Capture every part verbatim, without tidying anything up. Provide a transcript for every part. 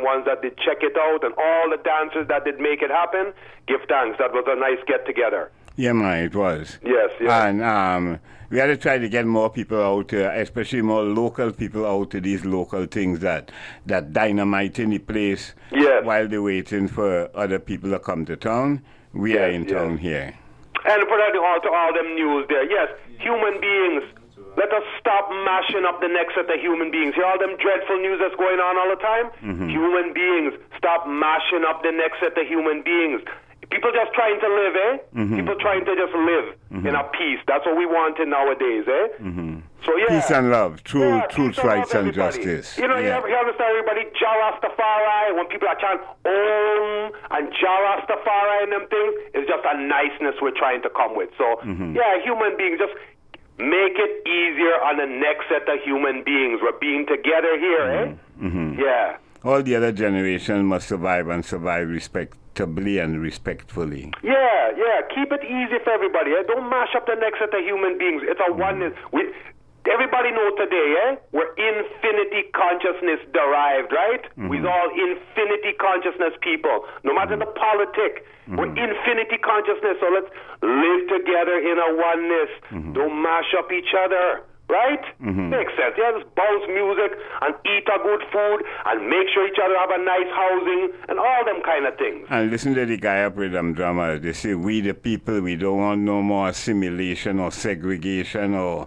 ones that did check it out, and all the dancers that did make it happen. Give thanks. That was a nice get together. Yeah, man, it was. Yes, yes. And um, we had to try to get more people out, uh, especially more local people out to these local things that that dynamite in the place. Yes. While they're waiting for other people to come to town, we yes, are in yes. town here. And for that, all to all them news there. Yes, human beings. Let us stop mashing up the necks of the human beings. Hear all them dreadful news that's going on all the time? Mm-hmm. Human beings, stop mashing up the necks of the human beings. People just trying to live, eh? Mm-hmm. People trying to just live mm-hmm. in a peace. That's what we want in nowadays, eh? Mm-hmm. So, yeah. Peace and love, true, yeah, truth, and rights, love, and everybody. justice. You know, yeah. you, you understand everybody, Jah Rastafari, when people are chanting Om and Jah Rastafari and them things, it's just a niceness we're trying to come with. So, mm-hmm. yeah, human beings, just make it easier on the next set of human beings. We're being together here, mm-hmm. eh? Mm-hmm. Yeah. All the other generations must survive and survive respectably and respectfully. Yeah, yeah. Keep it easy for everybody. Eh? Don't mash up the next set of human beings. It's a mm-hmm. oneness. We, everybody know today, eh? We're infinity consciousness derived, right? Mm-hmm. We're all infinity consciousness people. No matter mm-hmm. the politic, mm-hmm. we're infinity consciousness. So let's live together in a oneness. Mm-hmm. Don't mash up each other. Right? Mm-hmm. Makes sense. Yeah, just bounce music and eat a good food and make sure each other have a nice housing and all them kind of things. And listen to the guy up with them drummer. They say, we the people, we don't want no more assimilation or segregation or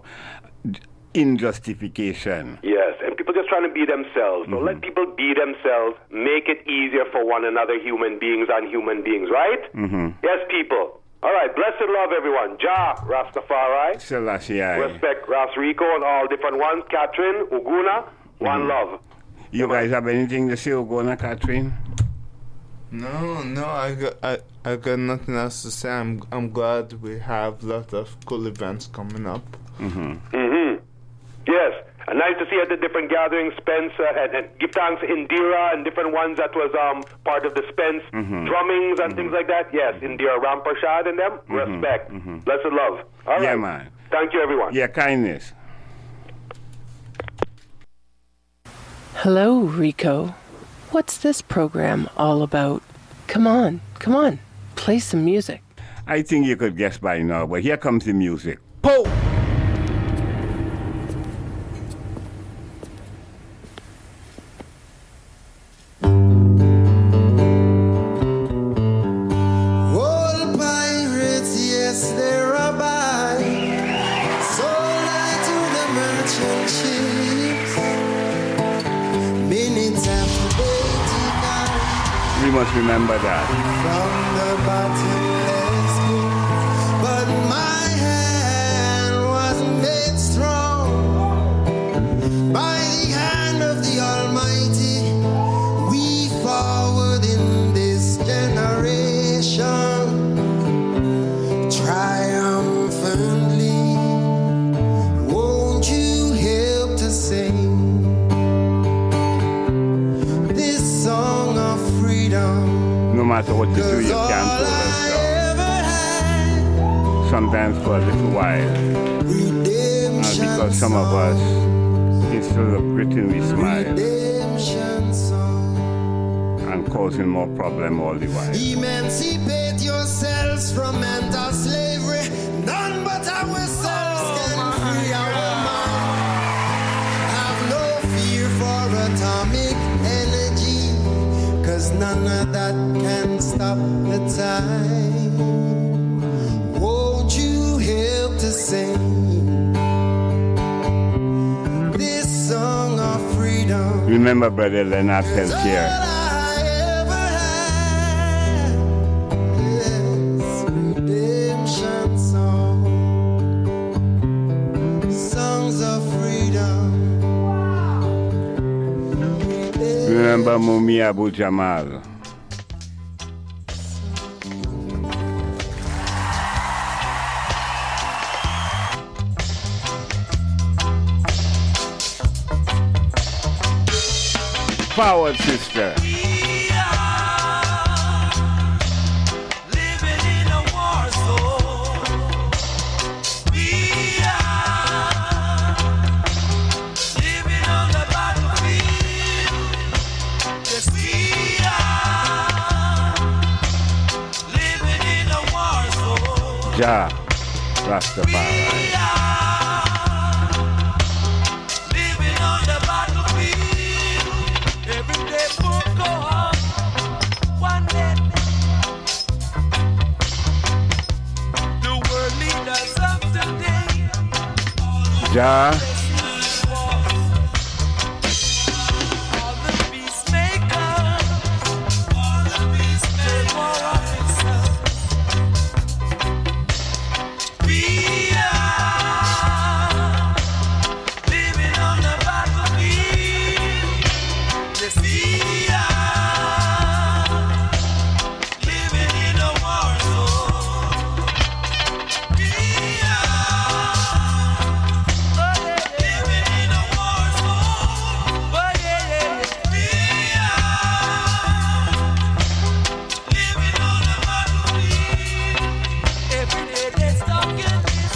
injustification. Yes, and people just trying to be themselves. So mm-hmm. let people be themselves. Make it easier for one another, human beings and human beings, right? Mm-hmm. Yes, people. All right, blessed love, everyone. Jah Rastafari. Selassie. Respect Ras Rico and all different ones. Catherine, Uguna, one mm-hmm. love. You Come guys on. Have anything to say, Uguna, Catherine? No, no, I got, I, I got nothing else to say. I'm, I'm glad we have a lot of cool events coming up. Mm-hmm. Mm-hmm. Yes. And nice to see at the different gatherings, Spence, uh, and, and give thanks Indira and different ones that was um, part of the Spence mm-hmm. drummings and mm-hmm. things like that. Yes, Indira Ramprashad and them. Mm-hmm. Respect. Mm-hmm. Blessed love. All yeah, right. man. Thank you, everyone. Yeah, kindness. Hello, Rico. What's this program all about? Come on, come on. Play some music. I think you could guess by now, but here comes the music. Po! We must remember that. From the bottomless pit, but my hand was made strong by the hand of the Almighty. We forward in this generation triumphantly. Won't you help to sing this song of freedom? No matter what you do, you can't hold us down. Sometimes for a little while. And because some of us, instead of gritting, we smile. And causing more problem all the while. Emancipate yourselves from mental slavery. None but ourselves can free our mind. Have no fear for atomic energy, 'cause none of that can stop the time. Won't you help to sing this song of freedom? Remember, Brother Leonard Peltier. Remember Mumi Abu Jamal. Forward, sister. Yes, Jah Rastafari. Living on the battlefield. Every day will go on. One day. The world leaders of today. Jah. All the peacemakers. All the peacemakers. We are living on the battlefield. Yes, we are living in a war zone. We are living in a war zone. Oh, yeah, yeah. We are living on the battlefield. Every day they stuck in this.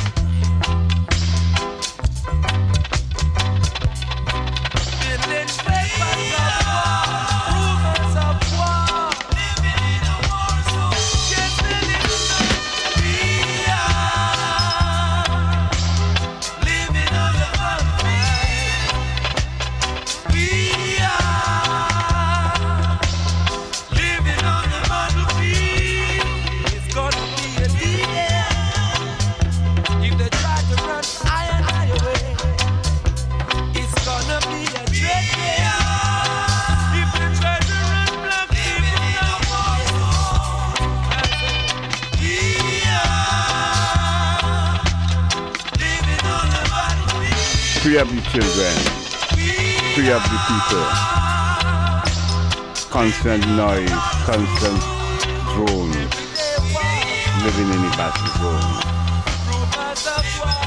Building papers of war, rumors of war. Living in a war zone. Yes, living in a we are living on the battlefield. We are living on the battlefield. It's gonna be a day. If they try to run iron away, it's gonna be a dread day. If they try to run black people now, we are living on the battlefield. Free up the children. Free up the people. Constant noise, constant drones. Living in the battle zone. Rumors of war.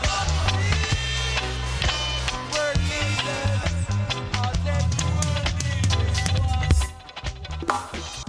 World leaders are dead. World leaders.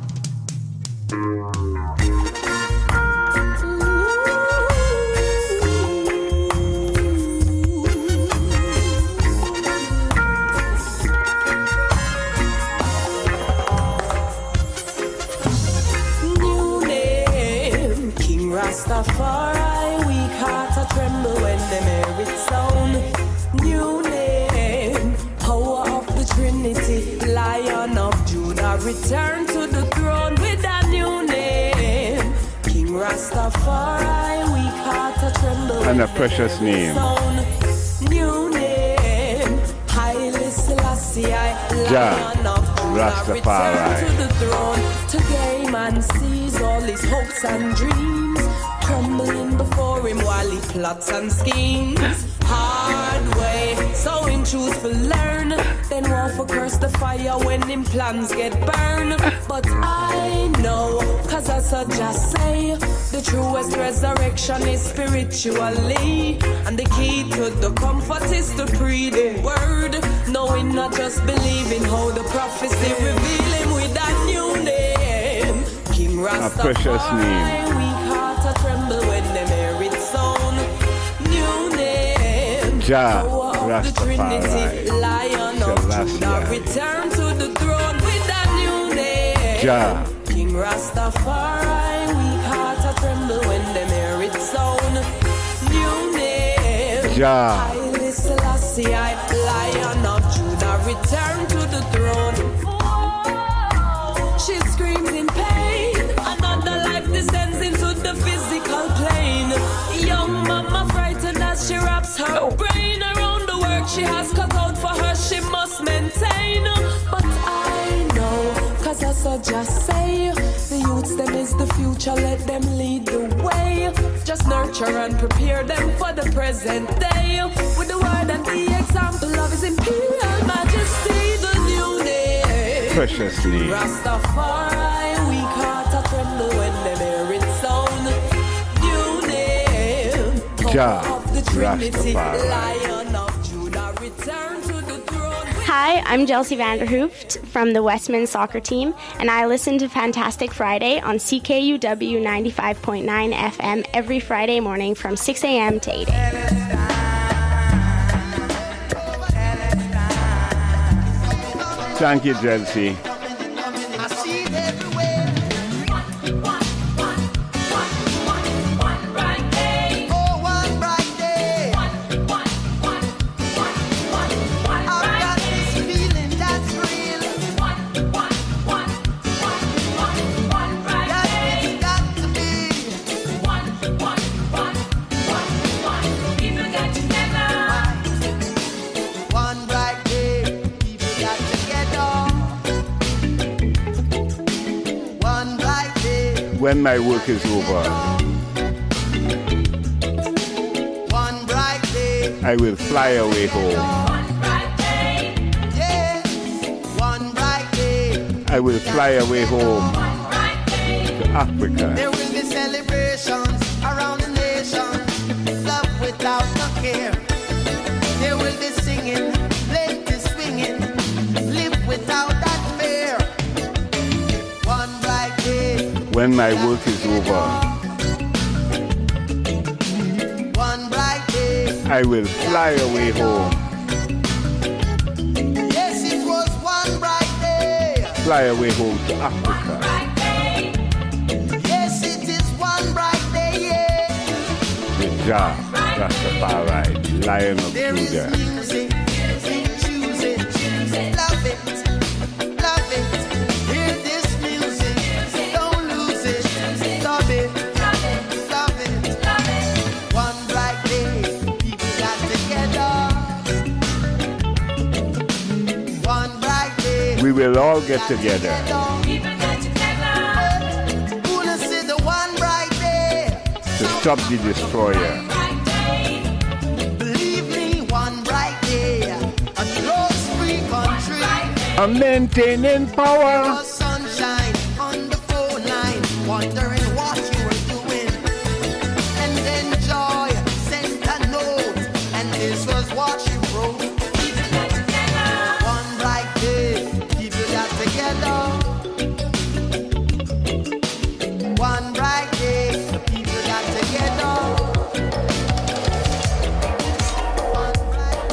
New name, King Rastafari. Weak heart a tremble when them hear it sound. New name, power of the Trinity, Lion of Judah, return to the throne with a new name. King Rastafari, weak heart a tremble And a when precious them hear it name. sound. New name, Haile Selassie, Jah Lion of Judah, Rastafari. return to the throne. Today man sees all his hopes and dreams crumbling before him while he plots and schemes. Hard way, so him choose to learn. Then want for curse the fire when him plans get burned. But I know, cause I so just say, the truest resurrection is spiritually. And the key to the comfort is to pray the word. Knowing not just believing how the prophecy revealing with a new name. King Rastafari, precious name. weak heart a tremble when them hear it sound. New name, Jah power of the Trinity, Rastafari. Lion of Selassie. Judah, return to the throne with a new name. Jah. King Rastafari, weak heart a tremble when them hear it sound. New name, Jah. Haile Selassie, Lion of Judah, return to the throne. She screams in pain. Another life descends into the physical plane. Young mama frightened as she wraps her brain around the work she has cut out for her. She must maintain. But I know, cause I saw just say, the youths them is the future. Let them lead the way. Just nurture and prepare them for the present day. With the word and the example of His Imperial Majesty, the new name. Precious name. Rastafari, weak heart a tremble when them hear it sound. New name, Jah power of the Trinity, Rastafari. Lion of Judah, return to the throne. Hi, I'm Chelsea Vanderhooft from the Westman soccer team, and I listen to Fantastic Friday on C K U W ninety-five point nine F M every Friday morning from six a.m. to eight a.m. Thank you, Chelsea. When my work is over, one bright day, I will fly away home. one bright day, yes, one bright day, I will fly away home one bright day, to Africa. there will be celebrations around the nation, love without no care. There will be singing, plenty swinging, live without that fear. One bright day. When my work is over, one bright day, I will fly away home. yes, it was one bright day. Fly away home to Africa. Yes, it is one bright day, yeah. With Jah, Rastafari, Lion of There is Judah. music, choose it, love it, love it. Hear this music, don't lose it, love it, love it. One bright day, people got together. One bright day, We will all get together people got together. Wanna see the one bright day. to stop the destroyer. Believe me, one bright day, a drugs-free country. I'm maintaining power. For sunshine on the phone line, wondering what you were doing. And then joy sent a note, and this was what she wrote. One bright day, people got together. One bright day, people got together. One bright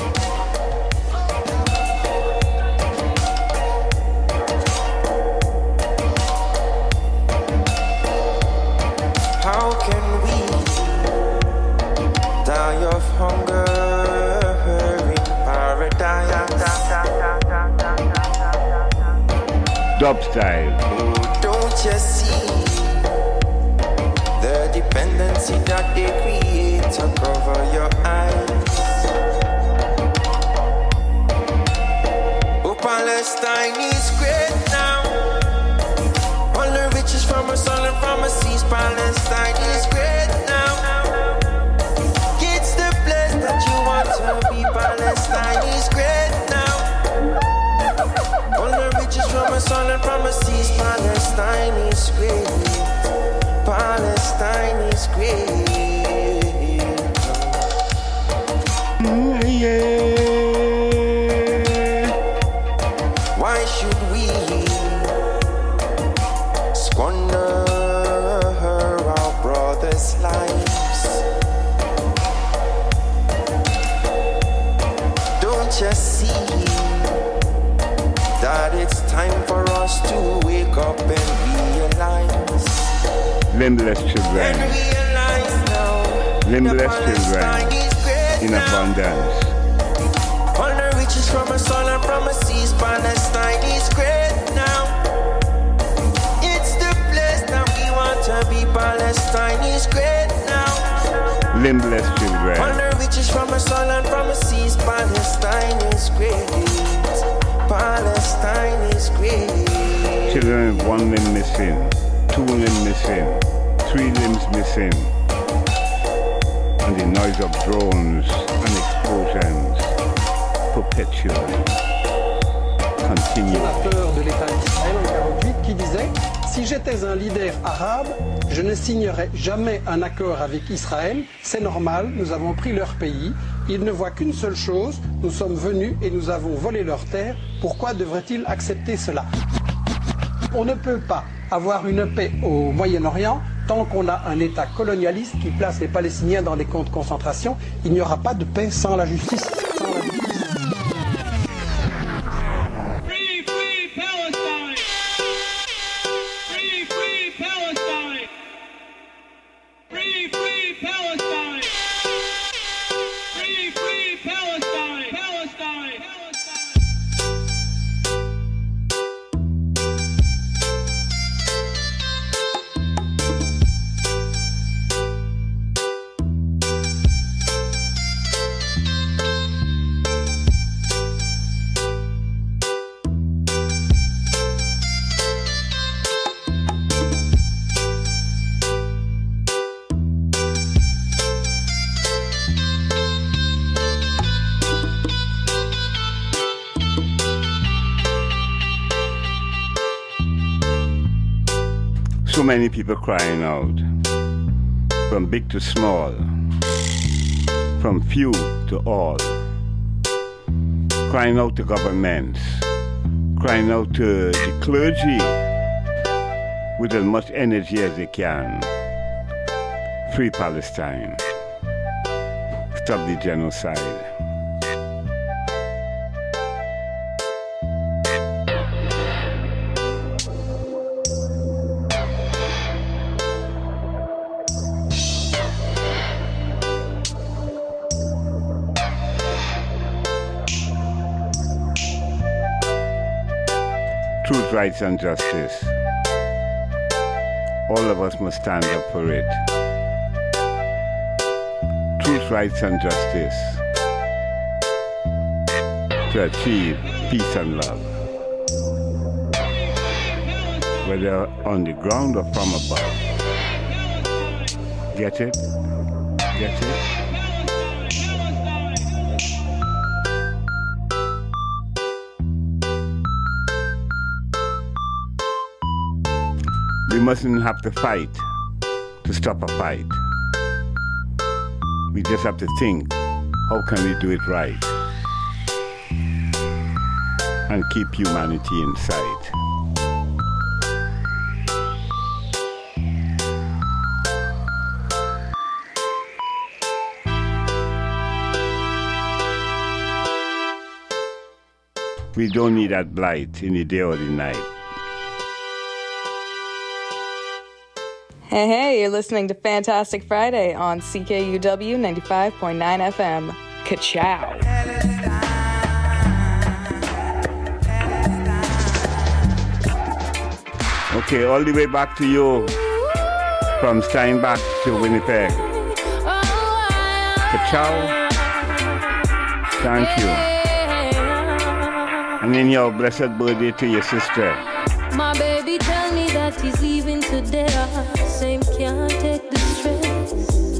How can we die of hunger in paradise? Dub style. Don't you see the dependency that they create to cover your eyes? Oh, Palestine is great now. All the riches from a sun and from a seas. Palestine is great now. It's the place that you want to be. Palestine is great now. All the riches from a sun and from a seas. Palestine is great. Palestine is great. Mm, yeah. Why should we squander our brothers' lives? Don't you see that it's time for us to wake up and realize? Limbless And children. realize now Limbless that children Palestine is great in now. abundance. All the riches from a sun and from a seas. Palestine is great now. It's the place that we want to be. Palestine is great now. Limbless All children. the riches from a sun and from a seas. Palestine is great. Palestine is great. Children with one limb missing, two limbs missing, three limbs missing. And the noise of drones and explosions perpetually continue. Sénateur de l'État d'Israël en quarante-huit qui disait « Si j'étais un leader arabe, je ne signerais jamais un accord avec Israël. C'est normal, nous avons pris leur pays. Ils ne voient qu'une seule chose, nous sommes venus et nous avons volé leurs terres. Pourquoi devraient-ils accepter cela ?» On ne peut pas avoir une paix au Moyen-Orient tant qu'on a un État colonialiste qui place les Palestiniens dans des camps de concentration. Il n'y aura pas de paix sans la justice. Sans la justice. Free, free. So many people crying out, from big to small, from few to all, crying out to governments, crying out to the clergy with as much energy as they can. Free Palestine. Stop the genocide. Truth, rights, and justice. All of us must stand up for it. Truth, rights, and justice to achieve peace and love, whether on the ground or from above. Get it? Get it? We mustn't have to fight to stop a fight. We just have to think, how can we do it right? And keep humanity in sight. We don't need that blight in the day or the night. Hey, hey, you're listening to Fantastic Friday on C K U W ninety-five point nine F M. Ka-chow. Okay, all the way back to you from Steinbach to Winnipeg. Ka-chow. Thank you. And then your blessed birthday to your sister. My baby tell me that he's leaving today. Same can't take the stress.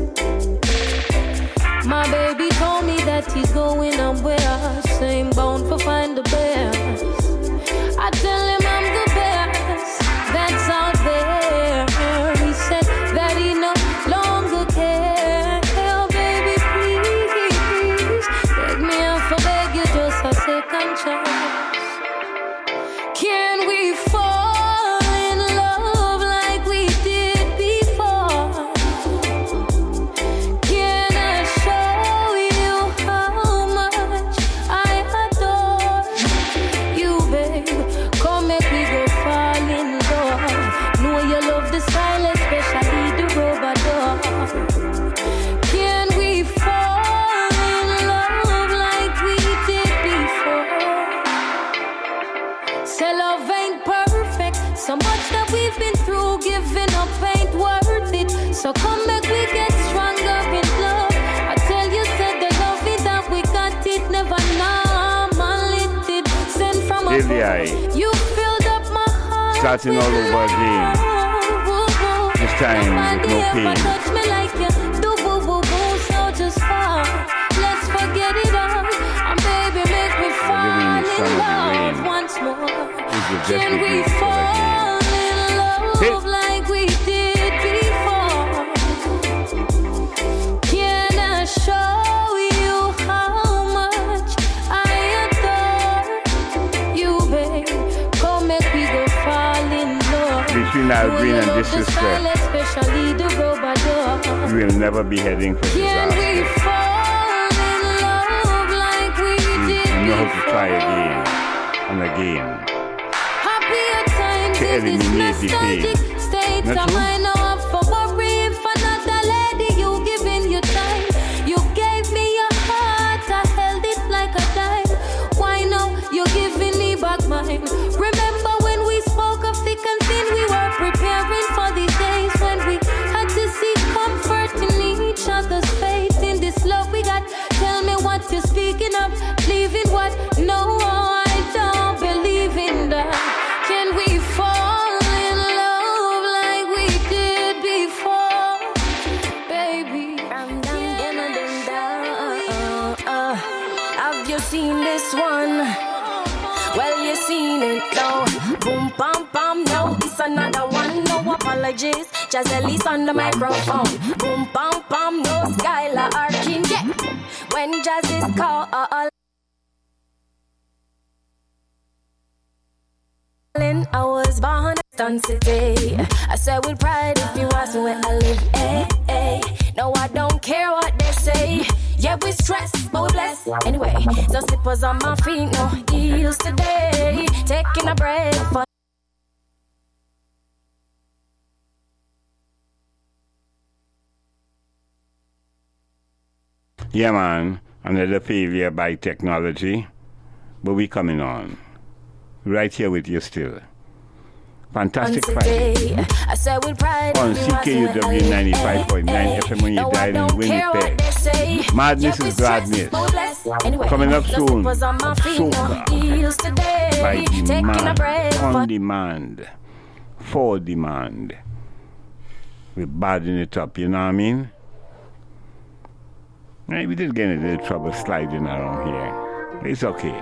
My baby told me that he's going somewhere. Same bound for find the best. I tell him I'm the best that's out there. He said that he no longer cares. Oh baby please, beg me up for beg you just a second chance. Can we fall in love like we did before? Can I show you how much I adore you, babe? Come make me go fall in love. Know you love the style, especially the rubber door. Can we fall in love like we did before? Say love ain't perfect. So much that we've been through, giving up ain't worth it. So come back, we get stronger in love. I tell you, said the love it that we got it never normal it. Send from a you filled up my heart. Starting all over again. This time with no pain. Touch me like you do, boo boo boo. So just fall. Let's forget it all. And baby, make me fall in love once more. Can we fall in love like we did before? Can I show you how much I adore you, babe? Come make me go fall in love. Between our green and disrespect, especially the rubber door. we will never be heading for Can disaster. we fall in love like we did We know how to before? try again and again Happier times to in this eliminate the nostalgic pain. state. Not I true? might know I'm for worry if another lady you giving your time. You gave me your heart, I held it like a dime. Why now you're giving me back mine? Remember when we spoke of thick and thin, we were preparing for these days when we had to seek comfort in each other's faith. In this love we got, tell me what you're speaking of. Leaving what? No, I don't believe in that. Can we fall in love like we did charges. Just Elise on the microphone. Boom, bam, bam, no Skylar Arkin. Yeah. When jazz is called. I was born in City. I said with pride if you ask me where I live. Hey, hey. No, I don't care what they say. Yeah, we stress, but we bless. Anyway, so slippers on my feet, no heels today. Taking a break for. Yeah, man. Another failure by technology. But we coming on. Right here with you still. Fantastic Friday. I said with pride on C K U W ninety-five point nine F M when you died in Winnipeg. Madness is gladness. Coming up soon. Soca by demand. On demand. For demand. We're badding it up, you know what I mean? Right, we did get in a little trouble sliding around here. But it's okay.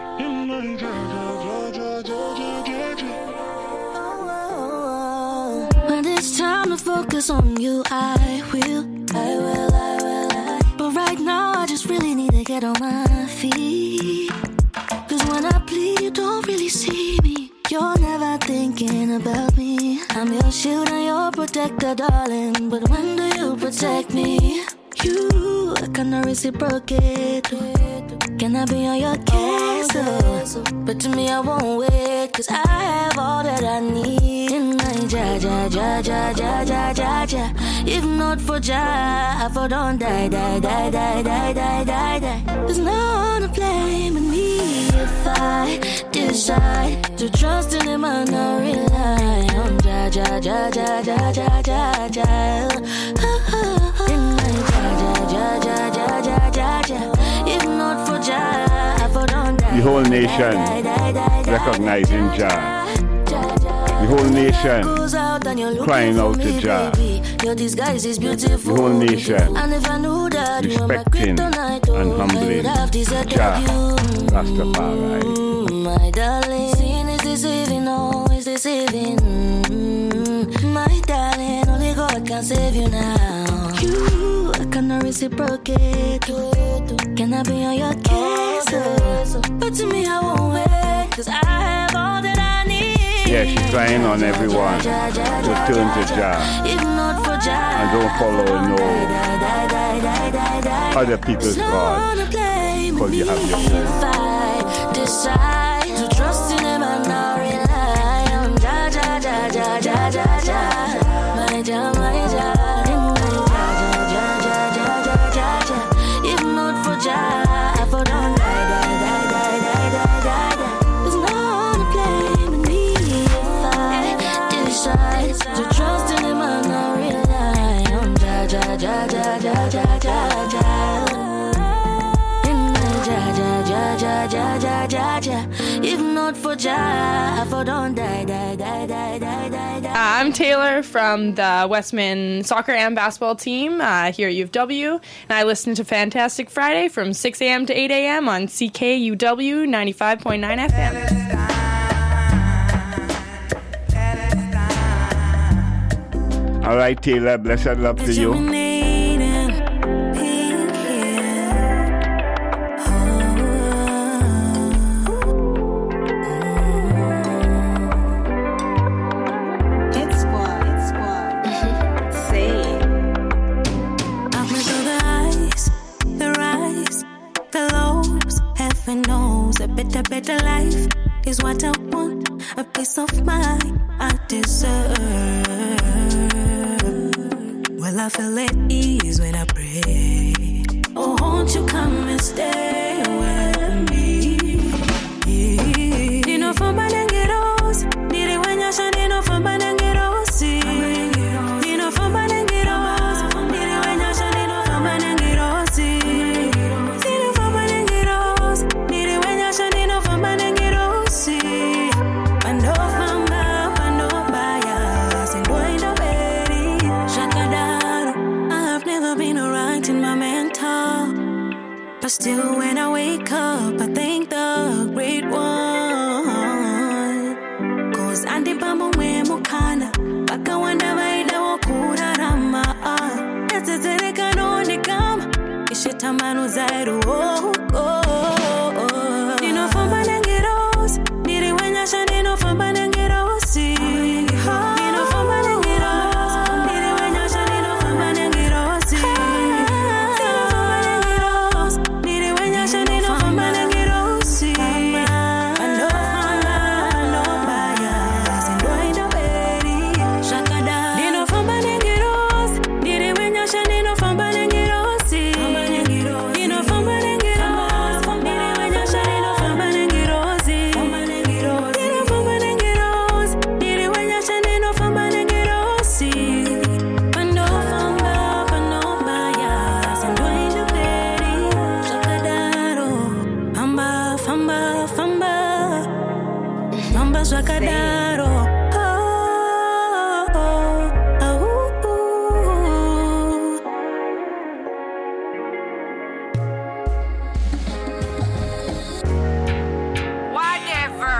When it's time to focus on you, I will, I will, I will, I But right now I just really need to get on my feet. Cause when I bleed, you don't really see me. You're never thinking about me. I'm your shield and your protector, darling. But when do you protect me? You, I cannot reciprocate. Can I be on your case? Oh, but to me I won't wait. Cause I have all that I need. In my ja, ja, ja, ja, ja, ja, ja, ja. If not for ja, I for don't die, die, die, die, die, die, die, die. There's no one to blame but me. If I decide to trust in him and not rely on ja, ja, ja, ja, ja, ja, ja, ja. In my ja, ja, ja, ja, ja, ja, ja. If not for ja, I for don't die. The whole nation recognizing Jah. The whole nation crying out to Jah. The whole nation respecting and humbling Jah Rastafari. My darling, sin is deceiving, no, it's deceiving. My darling, only God can save you now. You, I cannot reciprocate. Can I be on your case? Oh, but to me I won't wait. Cause I have all that I need. Yeah, she's crying on everyone to turn to Jah. If not for Jah, and don't follow no other people's gods. Because you have your own. If I decide to trust in him and not rely on Jah, Jah, Jah, Jah, Jah, Jah, Jah. My Jah, my Jah. If not for Jah, I for don't die, die, die, die, die, die, die, die. There's no one to blame me. If I decide to trust in him and not rely on Jah, Jah, Jah, Jah, Jah, Jah, Jah, Jah. In my Jah, Jah, Jah, Jah, Jah, Jah, Jah, Jah. If not for Jah, I for don't die, die, die, die, die, die, die. Uh, I'm Taylor from the Westman soccer and basketball team uh, here at U of W, and I listen to Fantastic Friday from six a.m. to eight a.m. on C K U W ninety-five point nine F M. All right, Taylor, blessed love to you. A better life is what I want. A peace of mind I deserve. Well, I feel at ease when I pray. Oh, won't you come and stay with me? Nino from Banangeros, Niri when you're shining, Nino from Banangeros. Nino from Banangeros, Niri when you're shining, Nino from Banangeros. Nino from Banangeros, Niri when you're shining. But still when I wake up, I thank the great one. Cause Andi Bamba we mukana, baka wanda vaida tere kanoni kam ishitamanu zairu oh oh oh Nino famba nengiros Niri wenya shanino famba nengirosi Nino famba nengiros Niri wenya shanino famba nengirosi Nino famba nengiros Niri wenya shanino famba nengirosi Ando famba ando baya Sindo indo beri Shakada Nino famba nengiros Niri wenya shanino famba nengirosi Nino famba nengiros Niri wenya shanino famba nengirosi Nino famba nengiros Niri wenya shanino famba nengirosi Ando famba ando baya Sindo indo beri Shakadaro Famba famba famba Famba shakadaro Oh, oh, oh, oh. Whatever.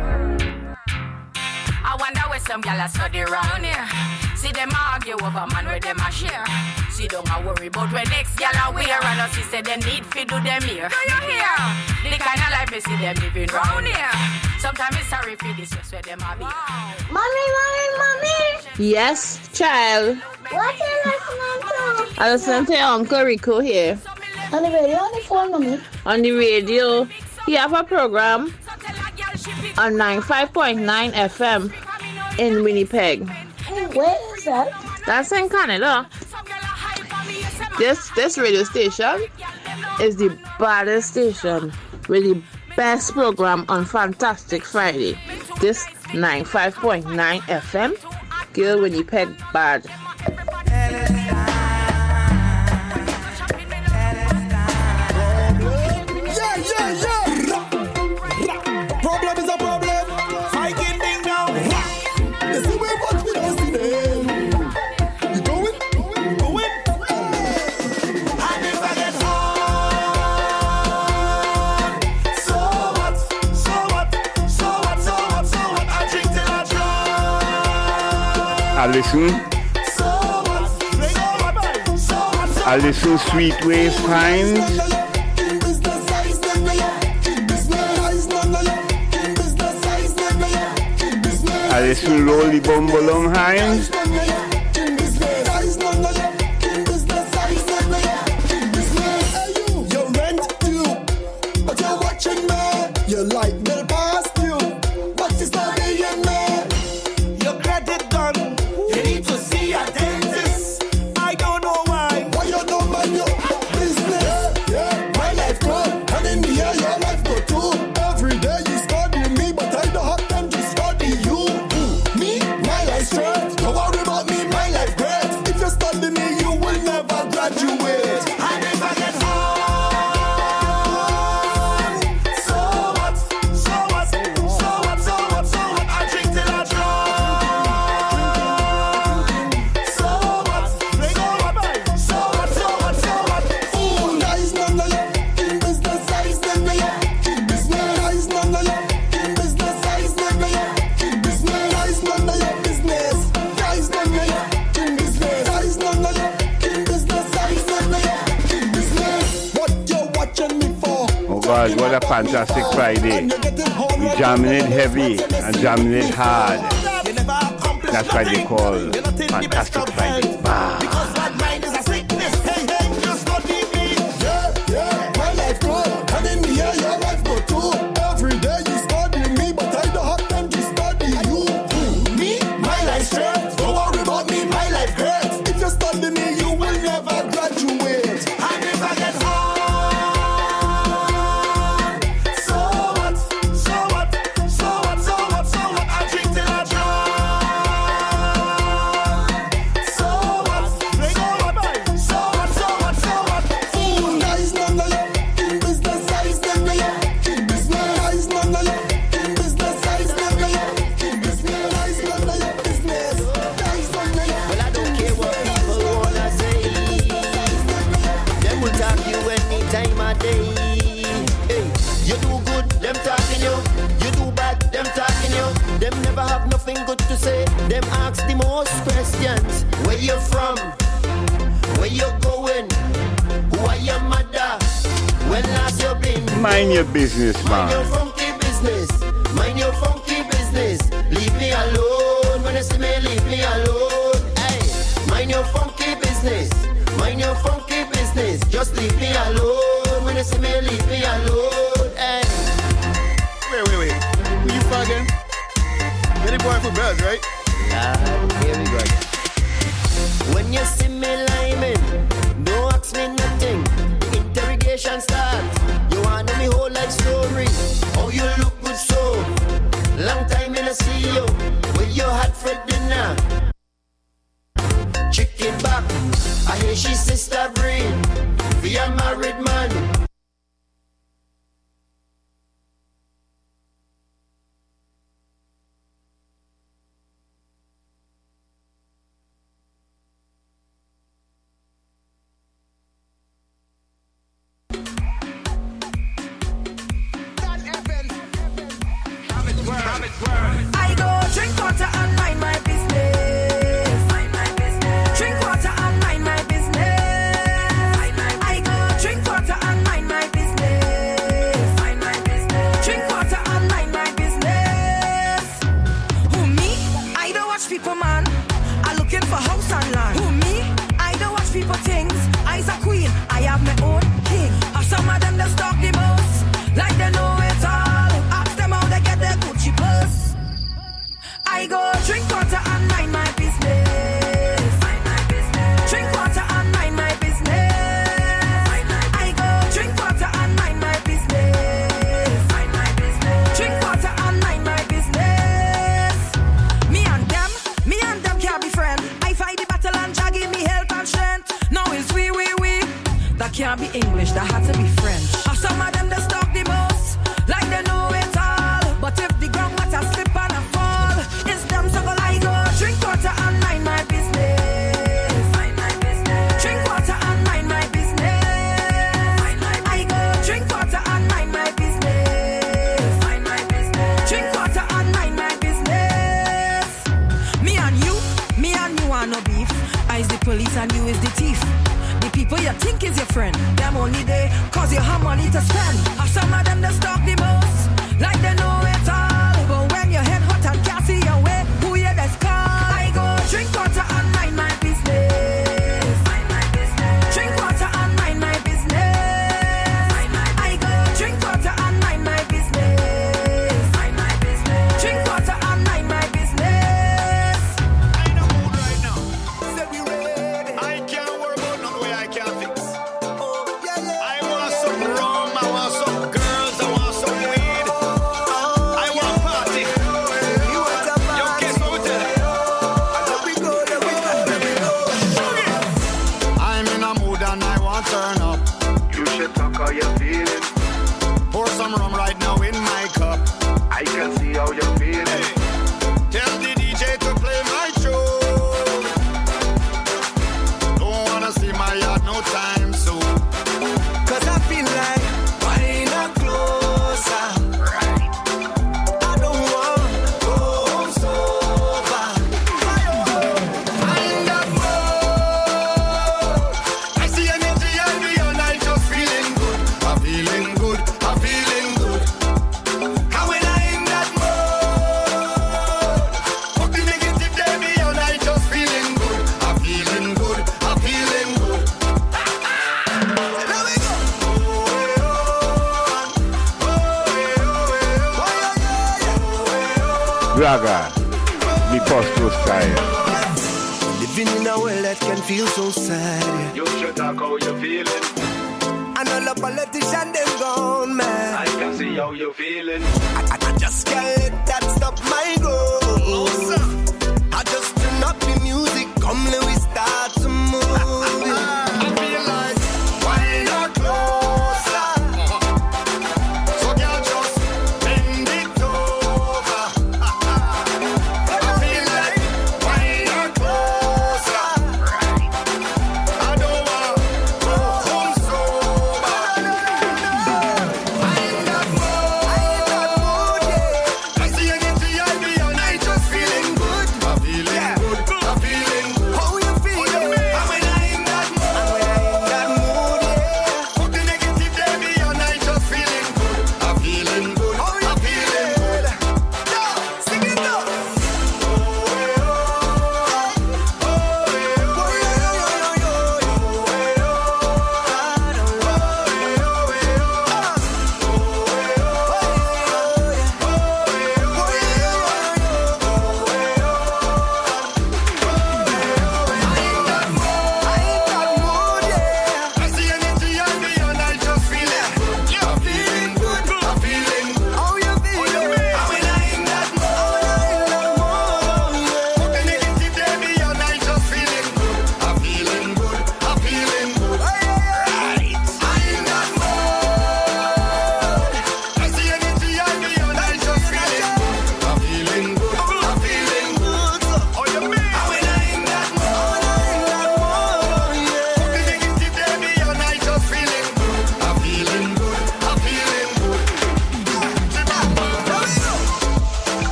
I wonder where some gyal a study round here. See them argue over man where them a share. See don't a worry about where next gyal a wear. And us say them need fi do them here. Do you hear? The kind of life we see them living round here. Sometimes it's sorry for this just where them a be. Mommy, mommy, mommy. Yes, child. What are you listening to? I listen to your Uncle Rico here. On the radio, on the phone, mommy. On the radio, he have a program on ninety-five point nine F M in Winnipeg. Where is that? That's in Canada. This this radio station is the baddest station with the best program on Fantastic Friday. This ninety-five point nine F M, Girl Winnipeg bad. Yeah, yeah, yeah. Problem is a problem. Fighting thing now. You see where what we don't see them. You going? Going? I never get home. So what? So what? So what? So what? So what? I drink till I drunk. I listen. So what? So what? So what? So I listen Sweet Waste Times. I listen Rolly Bumbalum Hines. You rent you, but you're watching me. You like me past you, but you're studying me. Your credit done. You need to see a dentist. I don't know why. Why you don't mind your business? Yeah, my life good, and in the air your life good too. Every day you study me, but I don't have time to study you. Me, my life straight. Don't worry about me, my life great. If you study me, you will never graduate. I never get home. So what? So what? So what? So what? So what? I drink till I drunk. So what? So what? So what? So what? So what? Ooh, guys, none of you in business size, none of you in business size, none of you in business size, none of you in business size, none of you business guys, none of you in business size, none of you in business size, none of you in business. What you watching me for? Oh God, what a fantastic Friday. We jamming it heavy and jamming it hard. That's why they call Fantastic Friday. Bah. Because my mind is a sickness. Hey, hey, you study me. Yeah, yeah, my life good. And in the air, your life good too. Every day you study me, but I don't have time to study you. Me, my life straight. Don't worry about me, my life great. If you study me, you will never graduate. I never get home. So what? So what? So what? So what? So what? I drink till I drunk. So what? So what? So what? So what? So what? Ooh, guys, none of you in business size, none of you in business size, none of you in business size, none of you in business size, none of you business guys, none of you. Well, I don't care what people wanna say. Them will talk you any time of day. Hey, you do good, them talking you. You do bad, them talking you. Them never have nothing good to say. Them ask the most questions. Where you from? Where you going? Who are your mother? When last you been? Mind your business, Mind your man. funky business. Mind your funky business. Leave me alone. When you see me, leave me alone. Hey, mind your funky business. Mind your funky business. Just leave me alone. When you see me, leave me alone. Hey. Wait, wait, wait. Who you fucking? You're the boy from Bells, right? Nah, here we go. When you see me liming, don't ask me nothing. The interrogation starts. You wanna know me whole life story. Oh, you look good so. Long time in a see you. Where you had for dinner? Chicken back. I hear she sister breed. Be a married man. I go drink water and mind my business. Mind my business. Drink water and mind my business. Mind my I go drink water and mind my business. Mind my business. Drink water and mind my business. Who me? I don't watch people, man. I looking for house and land. Who me? I don't watch people things. I's a queen. I have my own king. Or some of them that stalk the most, like they know it all. Ask them how they get their Gucci purse. I go drink water and mind my business. Mind my business. Drink water and mind my business. Mind my I go drink water and mind my business. Mind my business. Drink water and mind my business. Me and them, me and them can't be friends. I fight the battle and Jah give me health and strength. Now it's we, we, we. That can't be English, that had to be French. Or some of them that stalk the most, like they know it all. But if the ground water slip and a fall, it's them so go I go drink water and mind my business. Mind my business. Drink water and mind my business. Mind my I go drink water and mind my business. Mind my business. Drink water and mind my business. Me and you, me and you are no beef. I is the police and you is the thief. The people you think is your friend, them only they cause you have money to spend. Or some of them that stalk the most, like they know it all. But when your head hot and can't see your way, who you that's call? I go drink water and mind my business. Mind my business. Drink water and mind my business. Mind my I go drink water and mind my business. Mind my business. Drink water and mind my business. I in a mood right now. Said we ready. I can't worry about no way I can't fix. Oh, yeah, yeah. I want some rum, I want some girls, I want some weed. I want party. You want a party? Yo, guess what we tell you? Let me go, let me go, let me go. I'm in a mood and I want turn up. You should talk how you're feeling. Pour some rum right now in my cup. I can see how you're feeling. Tell the D J to play my tune. Don't wanna see my yard no time soon. Cause I feel like wine up closer. Right. I don't want to go home sober. Find that more. I see energy and the and I just feeling good. I'm feeling good. I'm feeling good. And when I in that mode, fuck the negative day, me and I just feeling good. I'm feeling good. I'm feeling good. There we go. Raga, me Costo style. Living in a world that can feel so sad. You should talk how you're feeling. And all the politicians, them gone mad. I can see how you're feeling. I, I, I just can't let that stop my growth. I just turn up the music, come let we start to move. I feel like why not closer? So girl, just bend it over. I feel like why not closer? I don't want to go home sober. I ain't got more. I see energy and the and I just feel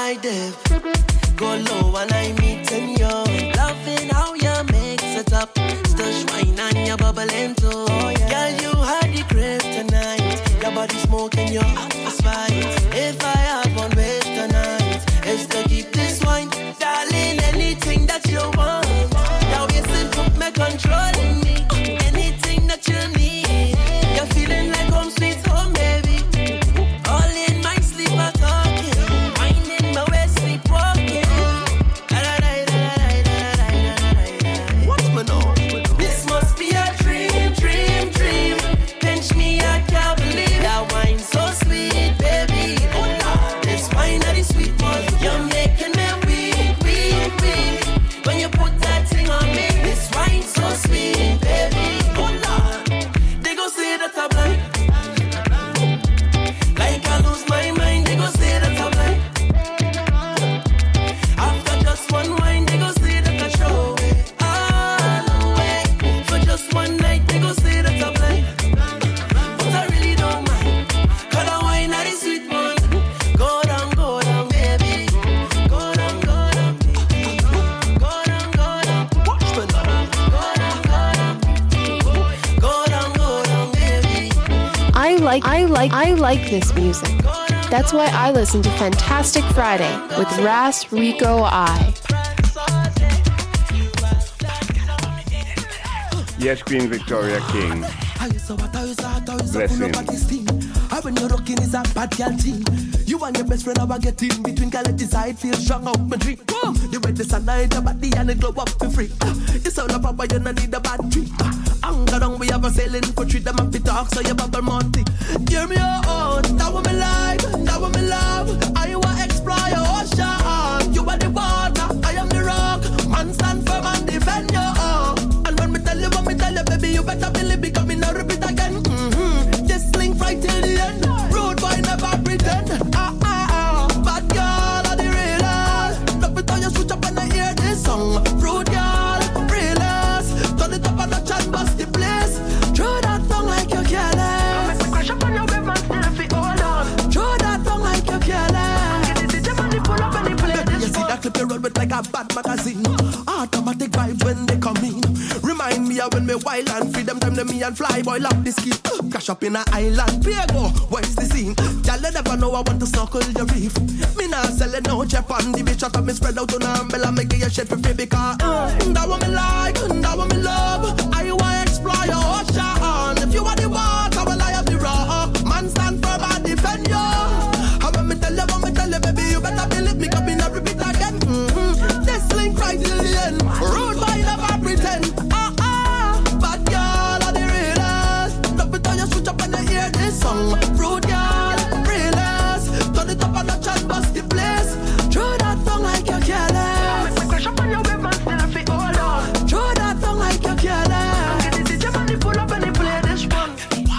high def. Go low and I meet and yo. Loving how you mix it up. Stush wine and your bubbling too. Oh, yeah. Girl, you had the crave tonight. Your body smoking, your up for spite. If I had one wish tonight, it's to keep this wine. Darling, anything that you want. Now you still put me controlling me. Anything that you need. You're feeling like home sweet home, baby. All in my sleep, I'm talking. Winding my waist, sleepwalking. What's my name? This must be a dream, dream, dream. Pinch me, I can't believe that wine so sweet, baby. Oh Lord, this wine that is sweet one. You're making me weak, weak, weak. When you put that thing on me, this wine so sweet, baby. Oh Lord, they gon' say that I'm blind. Like I lose my mind, they gon' say that I'm blind. After just one wine, they gon' say that I show it all away. For just one night, they gon' say that I'm blind. But I really don't mind. Cause the wine that is sweet one. Go down, go down, baby. Go down, go down. Go down, go down. Watch me now. Go down, go down. Go down, go down, baby. I like, I like, I like this music. That's why I listen to Fantastic Friday with Ras Rico I. Yes, Queen Victoria King. Bless him. How when you're rocking is a bad girl thing. You and your best friend are getting between girl and decide feel strong out my dream. Boom! The red the sunlight, the body and the glow up for free. Uh, you sound a proper, you don't need a battery. Uh, Anger down, we have a sailing for treat them up the talk, so you bubble monty. Give me your own, that what me like, that what me love. I want explore your ocean. You are the water, I am the rock. Man stand firm and defend your own. And when me tell you, when me tell you, baby, you better believe me, come in and repeat again. Mm-hmm. Just link right till the end. Rude boy never pretend. Ah ah ah, bad girl are the realest. Love it how you switch up and I hear this song. Rude girl, realest. Turn it up and a chat bust the place. Throw that tongue like you careless. Make me crash up on your web and still fi hold on. Throw that tongue like you careless. Get the money pull up and they play this. You see that clip you run with like a bad magazine. Automatic vibes when they come in. Remind me of when me wild and free them time to me and fly boy love this kid. Crash up in a island, Piego, where's the scene? Y'all never know I want to snorkel the reef. Me nah sell it no chef on the beach. Shut up me spread out on a umbrella, make it your shit for free because uh, that what me like, that what me love. I want explore your ocean. If you are the water, well I am the raw. Man stand firm and defend you. How when me tell you, when me tell you, baby, you better believe me, come in and repeat again. Mm-hmm. This link right till the end. Rude boy never pretend. Ah ah, bad girl are the realest. Love it how you switch up and I hear this song. Rude girl, realest. Turn it up and a chat bust the place. Throw that tongue like you careless. Make me crash up on your web and still fi hold on. Throw that tongue like you careless. Get the D J man to pull up and they play this one.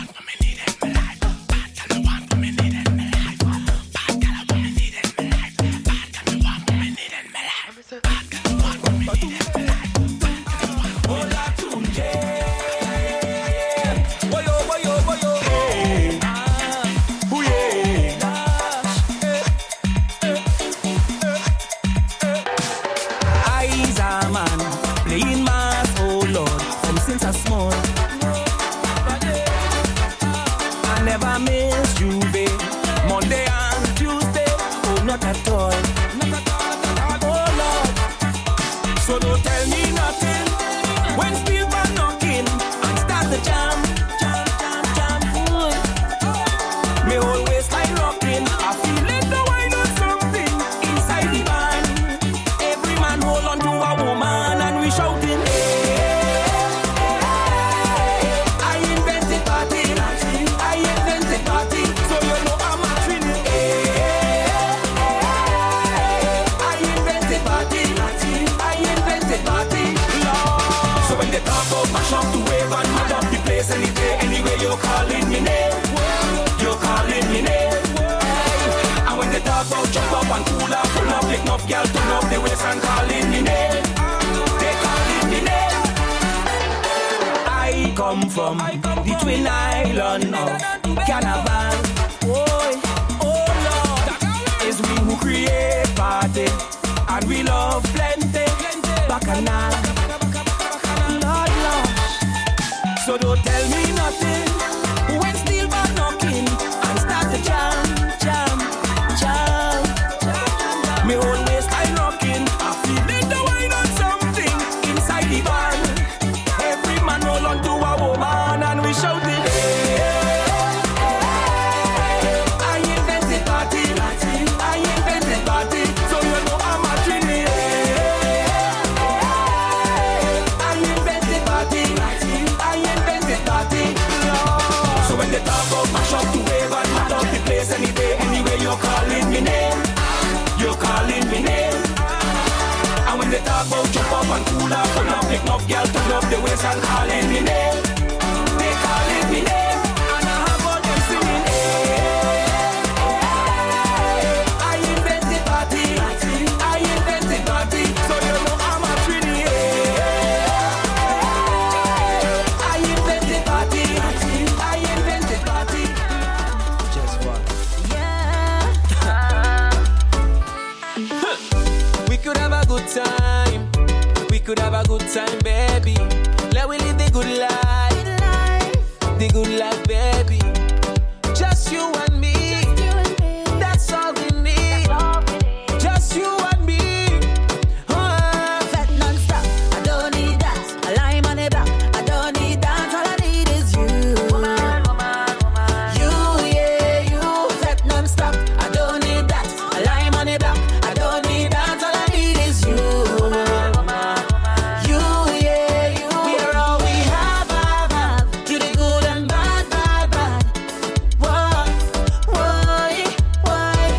Girl, turn up the waist and calling me name. They calling me name. I come from the twin island of Carnival. Oh, oh Lord, it's we who create bacchanal. Lord, Lord. So don't tell me nothing when still back knocking and start to jam, jam, jam. Me whole waistline rocking, I feel it the wine on something inside the bar. Every man roll on to a woman and we shout it. I invented party, I invented party, so you know I'm a trini. I invented party, I invented party. So when they talk about mash up to wave and hot up the place any day, anyway you're calling me name, you're calling me name. And when they talk about jump up and cool up, turn up, pick up, girl, turn up the waist and calling me name, they calling me name. And I have all them singing, I invented party, I invented party, so you know I'm a trini. I invented party, I invented party. Just what? We could have a good time. We could have a good time, baby. Let we live the good life. The good life, baby. Just you and me. That's all we need. Just you and me. Oh. Fat non-stop, I don't need that. A lime on the back, I don't need that. All I need is you. Woman, woman, woman. You, yeah, you. Fat non-stop, I don't need that. A lime on the back, I don't need that. All I need is you. Woman, woman, you, yeah, you. We're all we have, have, have. To the good and bad, bad, bad. Why, why, why?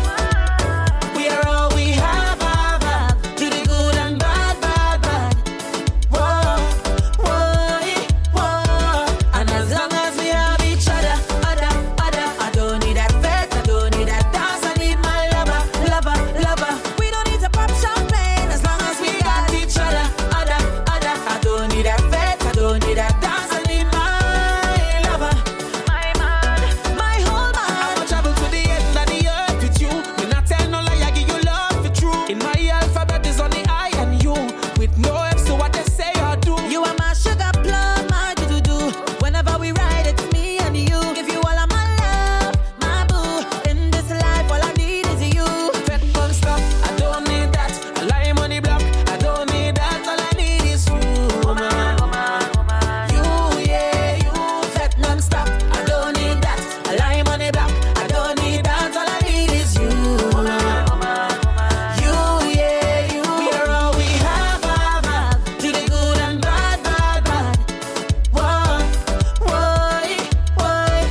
We are all we have, have, have. To the good and bad, bad, bad. Whoa, why, why? And as long as we have each other, other, other, I don't need that fete, I don't need that dance, I need my lover, lover, lover. We don't need to pop champagne as long as we got each other, other, other. I don't need that fete, I don't need that dance, I need my lover, my man, my whole man. I'ma travel to the end of the earth with you. When I tell no lie, I give you love for true. In my alphabet is only I and you. With no F, so what they say I do. You are my sugar plum, my do-do-do. Whenever we ride, it's me and you. Give you all of my love, my boo. In this life, all I need is you. Fat don't stop, I don't need that. A lime on the block, I don't need that. All I need is you, woman, woman, woman. You, yeah, you. Fat non-stop, I don't need that. A lime on the block, I don't need that. All I need is you. Woman, woman, woman. You, yeah, you. We are all we have, have, have. To the good and bad, bad, bad. Why, why, why?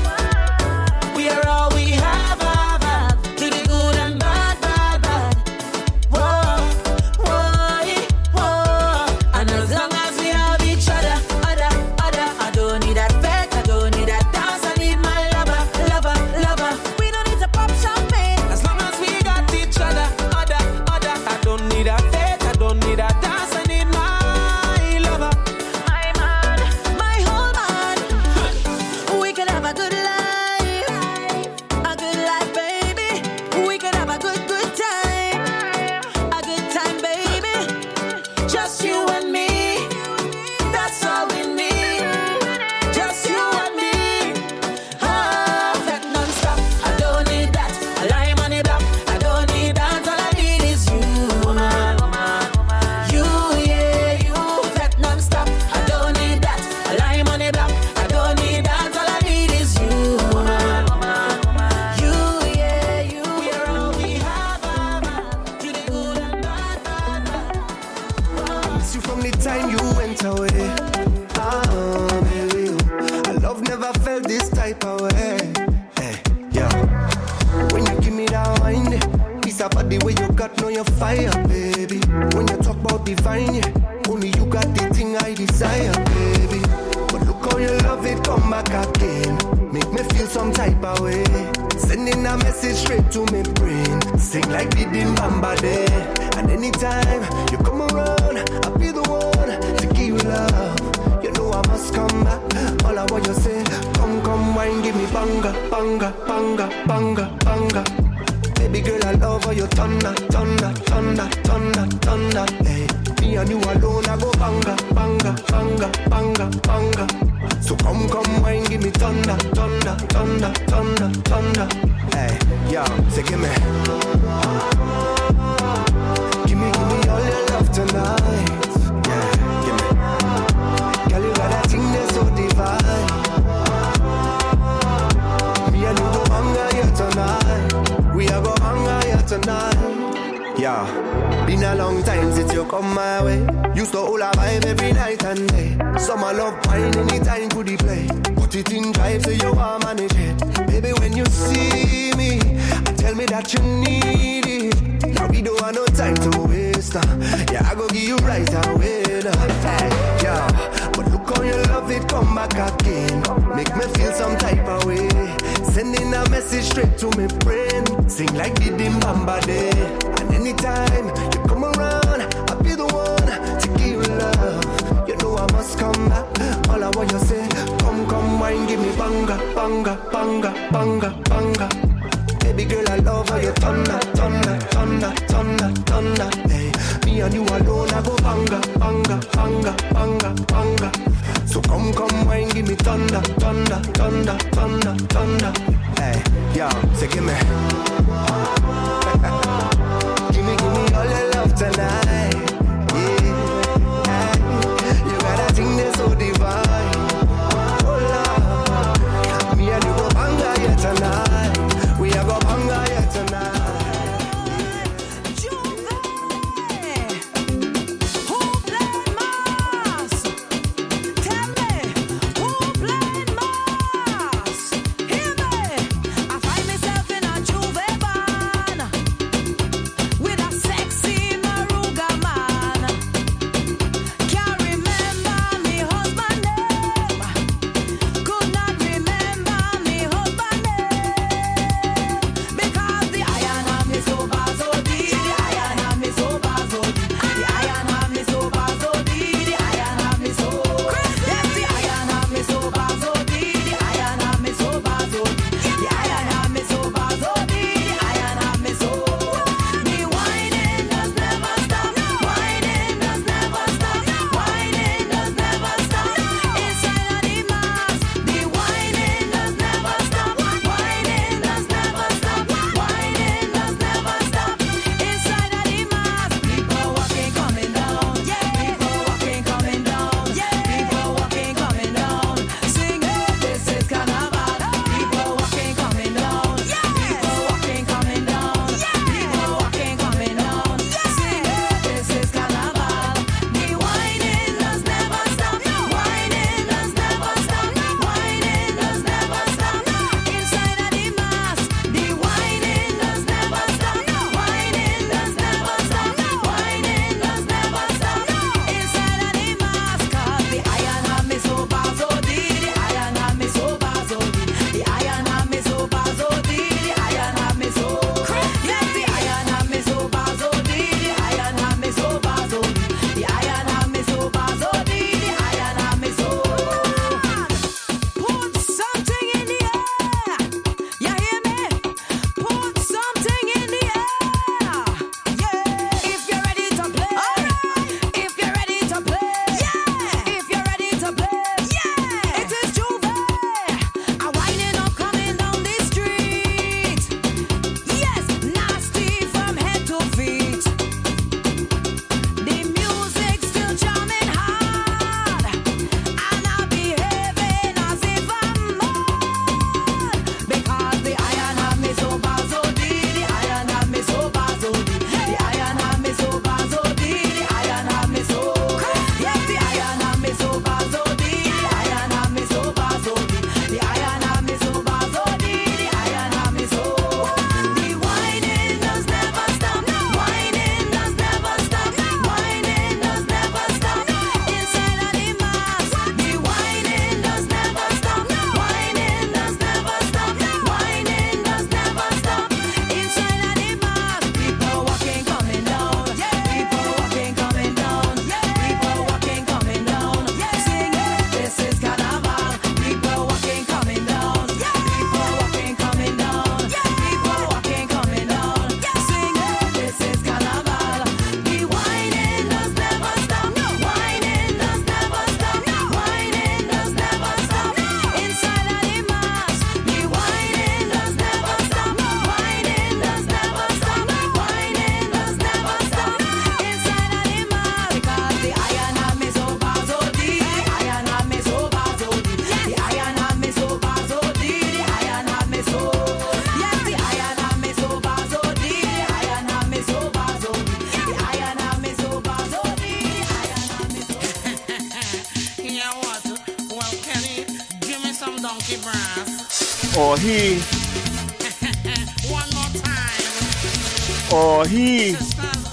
We are all we have, have, have. To the good and bad, bad, bad. Whoa, Why, why? And as long as we have each other, other, other. I don't need that fake, I don't need that dance. I need my lover, lover, lover. We don't need to pop champagne. as long as we got each other, other, other. I don't need a fete, I don't need a dance, I need my lover. My man, my whole man. We can have a good life, a good life, baby. We can have a good, good time, a good time, baby. Just you and me, that's all we need. Just you and me. Ah, fat non-stop, I don't need that. A lime on the block, I don't need that. All I need is you, woman, woman, woman. You, yeah, you. Fat non-stop, I don't need that. A lime on the block, I don't need that. All I need is you, woman, woman, woman. You, yeah, you. We're all we have, have, have. To the good and bad, bad, bad. Miss you from the time you went away. Ah, baby, I love never felt this type of way. Hey, yeah. When you give me that wine, yeah, it's about the way you got know your fire, baby. When you talk about divine, yeah, only you got the thing I desire, baby. But look how you love it, come back again. Make me feel some type of way. Sending a message straight to me brain. Sing like the Din Bamba there. And anytime you come around, I'll be the one to give you love. You know I must come back. All I want you say, come, come, wine, give me banga, banga, banga, banga, banga. Baby girl, I love how you thunder, thunder, thunder, thunder, thunder. Hey, Me and you alone, I go banga, banga, banga, banga, banga. So come, come, wine, give me thunder, thunder, thunder, thunder, thunder. Hey, yo, say give me. Give me, give me all your love tonight. Yeah, give me. Girl, you got that thing that's so divine. Me and you go hanga here tonight. We are go hanga here tonight. Yeah, been a long time since you come my way. Used to hold a vibe every night and day. Summer love wine anytime for the play. Put it in drive so you are manage it. Baby, when you see me, tell me that you need it. Now we don't have no time to waste. Uh. Yeah, I go give you right away. Uh. Hey, yeah, but look how you love it, come back again. Make me feel some type of way. Sending a message straight to my brain. Sing like the Dimbamba Day. And anytime you come around, I'll be the one to give you love. You know I must come back. All I want you say, come, come, wine, give me banga, banga, banga, banga, banga. Baby girl, I love how you thunder, thunder, thunder, thunder, thunder. Hey, me and you alone, I go banga, banga, banga, banga, banga. So come, come, wine, give me thunder, thunder, thunder, thunder, thunder. Hey, yo, say give me. Give me, give me all your love tonight. Yeah, hey, you got a thing that's so divine. Oh Lord, me and you go banga here tonight. We are go banga here tonight. I find myself in a Juve van. or he, One more time. or he. Just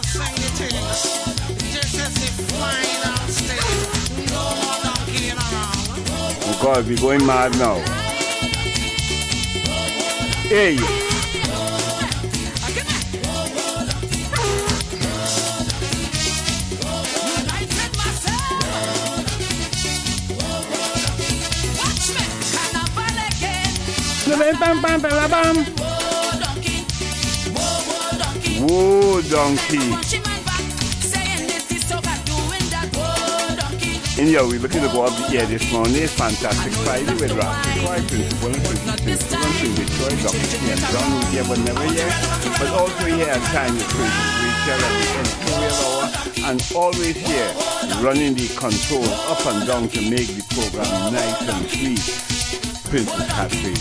as the final stage. No more donkeying around. Oh God, we're going mad now. Hey. Whoa, donkey. And yeah, we're looking to go up the air this morning. It's Fantastic Friday with Rafi Koi, Principal and Principal and Detroit, Doctor T and John, who's here but never here. But also here at time with Princess Rachel at the editorial hour, and always here running the control up and down to make the program nice and sweet. Princess Catherine.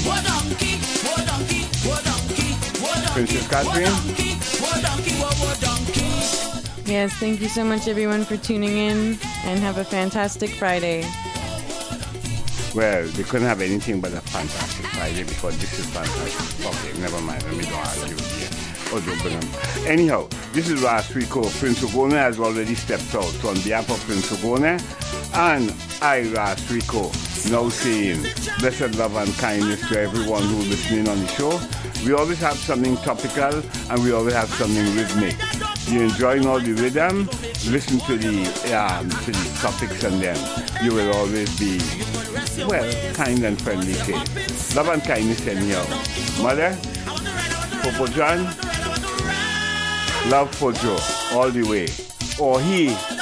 Princess Catherine? Yes, thank you so much everyone for tuning in, and have a fantastic Friday. Well, they couldn't have anything but a fantastic Friday because this is fantastic. Okay, never mind, let me don't argue here. Oh, don't bring them. Anyhow, this is Ras Rico. Prince Ogone has already stepped out. So on behalf of Prince Ogone and I, Ras Rico, now saying blessed love and kindness to everyone who's listening on the show. We always have something topical and we always have something rhythmic. You're enjoying all the rhythm, listen to the um, to the topics and them. You will always be, well, kind and friendly to it. Love and kindness anyhow. Mother, Popo John, love for Joe all the way. Or he.